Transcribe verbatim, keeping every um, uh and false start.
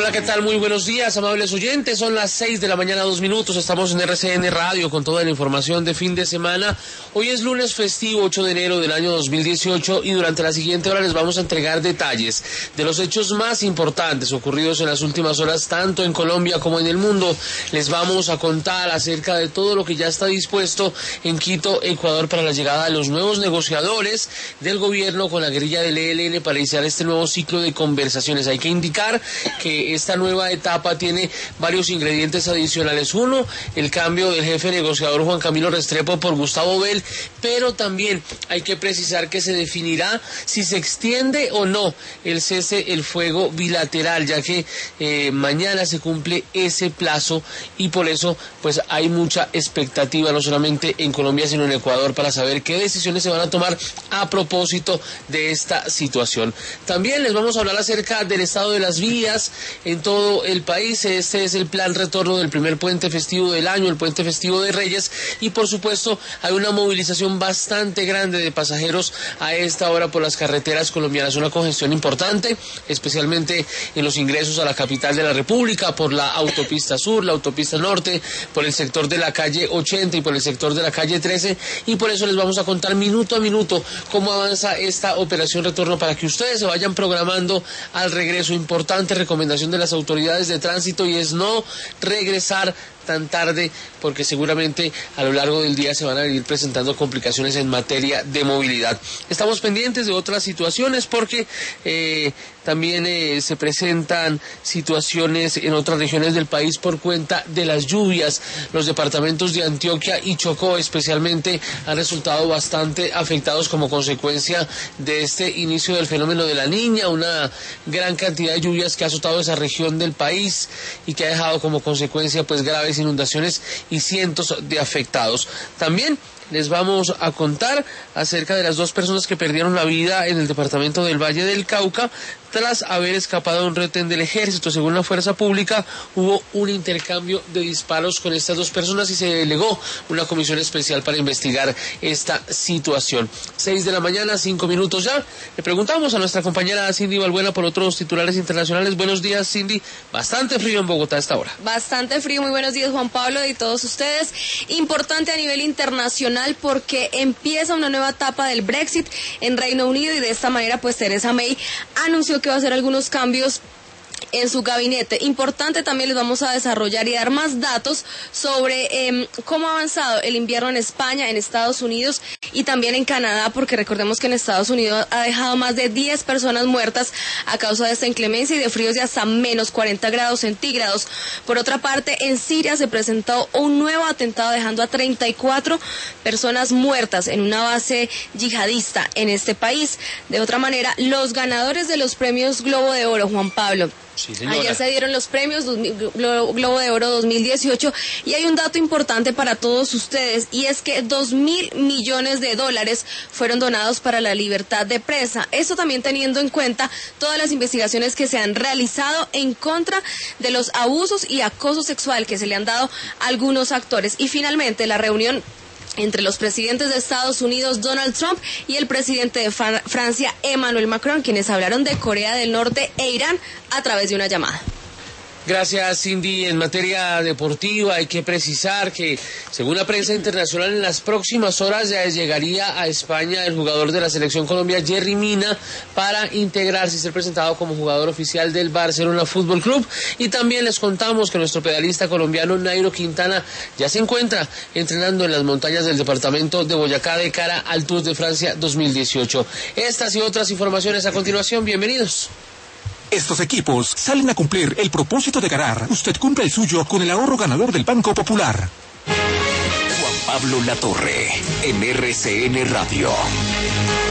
Hola, ¿qué tal? Muy buenos días, amables oyentes. Son las seis de la mañana, dos minutos. Estamos en R C N Radio con toda la información de fin de semana. Hoy es lunes festivo, ocho de enero del año dos mil dieciocho, y durante la siguiente hora les vamos a entregar detalles de los hechos más importantes ocurridos en las últimas horas, tanto en Colombia como en el mundo. Les vamos a contar acerca de todo lo que ya está dispuesto en Quito, Ecuador, para la llegada de los nuevos negociadores del gobierno con la guerrilla del E L N para iniciar este nuevo ciclo de conversaciones. Hay que indicar que esta nueva etapa tiene varios ingredientes adicionales. Uno, el cambio del jefe negociador Juan Camilo Restrepo por Gustavo Bell, pero también hay que precisar que se definirá si se extiende o no el cese el fuego bilateral, ya que eh, mañana se cumple ese plazo, y por eso pues hay mucha expectativa, no solamente en Colombia sino en Ecuador, para saber qué decisiones se van a tomar a propósito de esta situación. También les vamos a hablar acerca del estado de las vías en todo el país. Este es el plan retorno del primer puente festivo del año, el puente festivo de Reyes, y por supuesto hay una movilización bastante grande de pasajeros a esta hora por las carreteras colombianas, una congestión importante, especialmente en los ingresos a la capital de la República, por la autopista sur, la autopista norte, por el sector de la calle ochenta y por el sector de la calle trece, y por eso les vamos a contar minuto a minuto cómo avanza esta operación retorno para que ustedes se vayan programando al regreso. Importante recomendación de las autoridades de tránsito, y es no regresar tan tarde, porque seguramente a lo largo del día se van a venir presentando complicaciones en materia de movilidad. Estamos pendientes de otras situaciones porque eh, también eh, se presentan situaciones en otras regiones del país por cuenta de las lluvias. Los departamentos de Antioquia y Chocó especialmente han resultado bastante afectados como consecuencia de este inicio del fenómeno de la Niña, una gran cantidad de lluvias que ha azotado esa región del país y que ha dejado como consecuencia pues graves inundaciones y cientos de afectados. También les vamos a contar acerca de las dos personas que perdieron la vida en el departamento del Valle del Cauca tras haber escapado de un retén del ejército. Según la fuerza pública, hubo un intercambio de disparos con estas dos personas y se delegó una comisión especial para investigar esta situación. Seis de la mañana, cinco minutos ya. Le preguntamos a nuestra compañera Cindy Balbuena por otros titulares internacionales. Buenos días, Cindy. Bastante frío en Bogotá a esta hora. Bastante frío. Muy buenos días, Juan Pablo, y todos ustedes. Importante a nivel internacional porque empieza una nueva etapa del Brexit en Reino Unido, y de esta manera pues Theresa May anunció que va a hacer algunos cambios en su gabinete. Importante, también les vamos a desarrollar y dar más datos sobre eh, cómo ha avanzado el invierno en España, en Estados Unidos y también en Canadá, porque recordemos que en Estados Unidos ha dejado más de diez personas muertas a causa de esta inclemencia y de fríos de hasta menos cuarenta grados centígrados. Por otra parte, en Siria se presentó un nuevo atentado dejando a treinta y cuatro personas muertas en una base yihadista en este país. De otra manera, los ganadores de los premios Globo de Oro, Juan Pablo, sí, ayer se dieron los premios Globo de Oro dos mil dieciocho, y hay un dato importante para todos ustedes, y es que dos mil millones de dólares fueron donados para la libertad de prensa. Esto también teniendo en cuenta todas las investigaciones que se han realizado en contra de los abusos y acoso sexual que se le han dado a algunos actores. Y finalmente, la reunión entre los presidentes de Estados Unidos, Donald Trump, y el presidente de Francia, Emmanuel Macron, quienes hablaron de Corea del Norte e Irán a través de una llamada. Gracias, Cindy. En materia deportiva hay que precisar que, según la prensa internacional, en las próximas horas ya llegaría a España el jugador de la selección Colombia, Yerry Mina, para integrarse y ser presentado como jugador oficial del Barcelona Fútbol Club. Y también les contamos que nuestro pedalista colombiano Nairo Quintana ya se encuentra entrenando en las montañas del departamento de Boyacá de cara al Tour de Francia dos mil dieciocho. Estas y otras informaciones a continuación. Bienvenidos. Estos equipos salen a cumplir el propósito de ganar. Usted cumple el suyo con el ahorro ganador del Banco Popular. Juan Pablo Latorre, en R C N Radio.